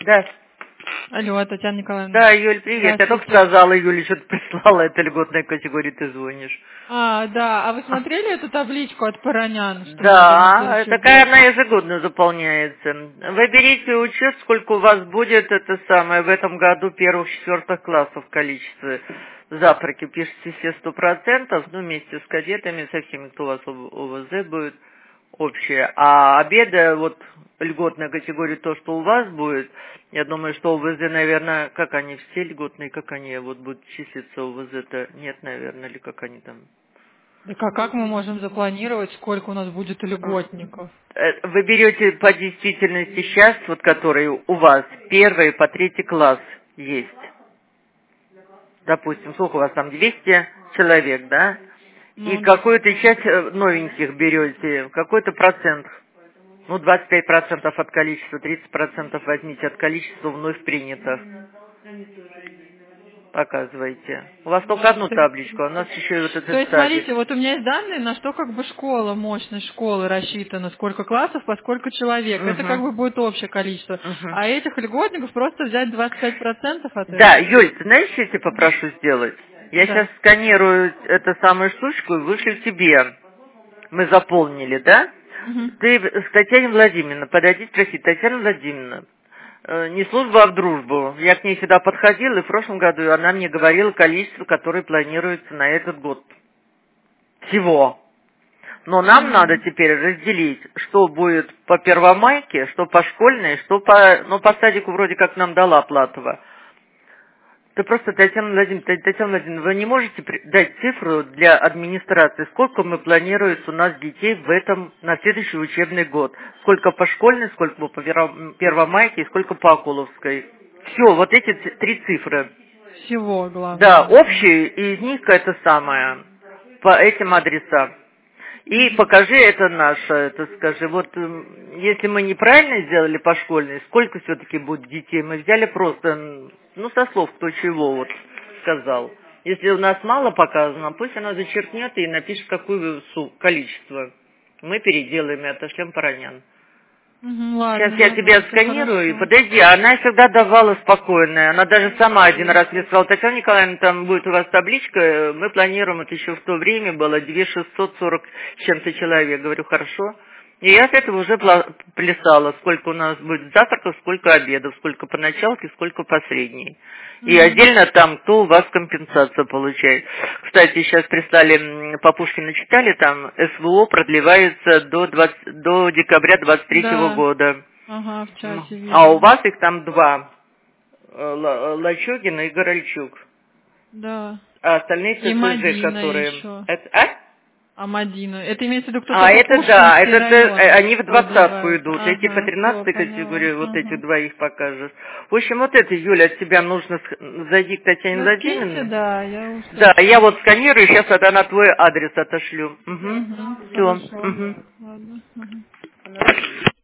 Да. Алло, Татьяна Николаевна. Да, Юль, привет. Я только сказала, Юля, что-то прислала, это льготная категория, ты звонишь. Да. А вы смотрели эту табличку от Паранян? Да, такая она ежегодно заполняется. Вы берите учет, сколько у вас будет это самое в этом году первых-четвертых классов количество. Завтраки пишите все 100%, ну, вместе с кадетами, со всеми, кто у вас ОВЗ будет. Общее. А обеда, вот льготная категория, то, что у вас будет, я думаю, что ОВЗ, наверное, как они все льготные, как они вот будут числиться, ОВЗ-то нет, наверное, или как они там? Так а как мы можем запланировать, сколько у нас будет льготников? Вы берете по действительности сейчас, вот которые у вас, первый по третий класс есть. Допустим, сколько у вас там, 200 человек, да? И Ну, да. какую-то часть новеньких берете, какой-то процент. Ну, 25% от количества, 30% возьмите от количества вновь принятых. Показывайте. У вас только одну табличку, а у нас еще и вот этот То есть, садик. смотрите, вот у меня есть данные, на что как бы школа, мощность школы рассчитана, сколько классов, по сколько человек. Это как бы будет общее количество. А этих льготников просто взять 25% от Да, этого. Юль, ты знаешь, что я тебе попрошу сделать? Я сейчас Да. сканирую эту самую штучку и вышлю тебе. Мы заполнили, да? Мгм. Ты с Татьяной Владимировной подойди, спроси, Татьяна Владимировна, не служба, а в дружбу. Я к ней сюда подходила, и в прошлом году она мне говорила количество, которое планируется на этот год. Всего. Но нам надо теперь разделить, что будет по первомайке, что по школьной, что по... Ну, по садику вроде как нам дала Платова. Ты просто, Татьяна Владимировна, вы не можете дать цифру для администрации, сколько мы планируется у нас детей в этом, на следующий учебный год? Сколько по школьной, сколько по первомайке и сколько по Акуловской? Все, вот эти три цифры. Всего, главное. Да, общие, и из них это самое, по этим адресам. И покажи это наше, это скажи, вот если мы неправильно сделали по школьной, сколько все-таки будет детей? Мы взяли просто, ну, со слов кто чего вот сказал. Если у нас мало показано, пусть она зачеркнет и напишет, какое количество. Мы переделаем и отошлем Паранян. Ладно, Сейчас я тебя давайте, отсканирую, и хорошо. подожди, она всегда давала спокойная, она даже сама один раз мне сказала, Татьяна Николаевна, там будет у вас табличка, мы планируем, это еще в то время было 2640 с чем-то человек, говорю, хорошо. И я с этого уже плясала, сколько у нас будет завтраков, сколько обедов, сколько по началке, сколько по средней. И отдельно там, кто у вас компенсацию получает. Кстати, сейчас прислали, по Пушкину читали, там СВО продлевается до декабря 23 года. Ага, в чате видно. А у вас их там два. Лачугин и Горольчук. Да. А остальные И ЦЦЖ, Мадина которые... еще. А Мадина. Это имеется в виду кто-то А по это да, Пушкинский это район они в 20-ку продлевает. идут, эти по Ага, 13-й поняла. категории, вот эти двоих покажешь. В общем, вот это, Юля, от тебя нужно зайди к Татьяне Ну, скиньте, Владимировне. да, я уже... Да, я вот сканирую, сейчас это на твой адрес отошлю. Все. Хорошо. Ладно.